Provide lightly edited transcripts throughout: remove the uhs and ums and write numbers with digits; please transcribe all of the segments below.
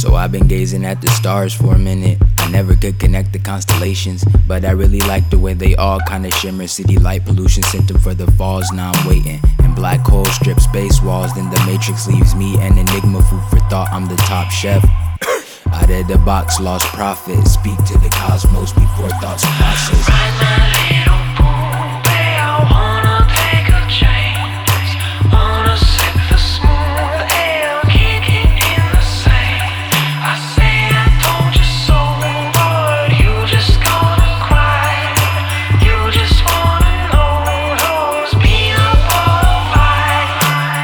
So I've been gazing at the stars for a minute. I never could connect the constellations, but I really like the way they all kinda shimmer. City light pollution symptom for the falls, now I'm waiting. And black holes strip space walls, then the matrix leaves me an enigma, food for thought, I'm the top chef. Out of the box, lost profit, speak to the cosmos before thoughts process. I'm a little boy, I wanna take a chance, wanna sip the smooth air, kicking in the sand. I say I told you so, but you just gonna cry. You just wanna know those peanut butter pie.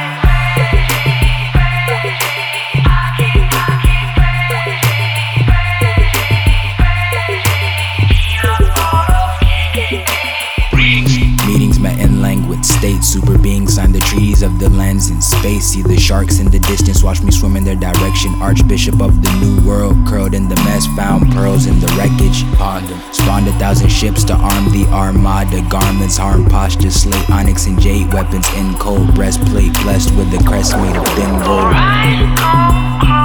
Meetings met in languid state, super beings sign the treaties of the lands in space. See the sharks in the distance, watch me swim in their direction. Archbishop of the new world, curled in the mess, found pearls in the wreckage. Ponder, spawned 1,000 ships to arm the armada. Garments, harm posture, slate, onyx and jade. Weapons in cold, breastplate blessed with a crest made of thin gold. Right,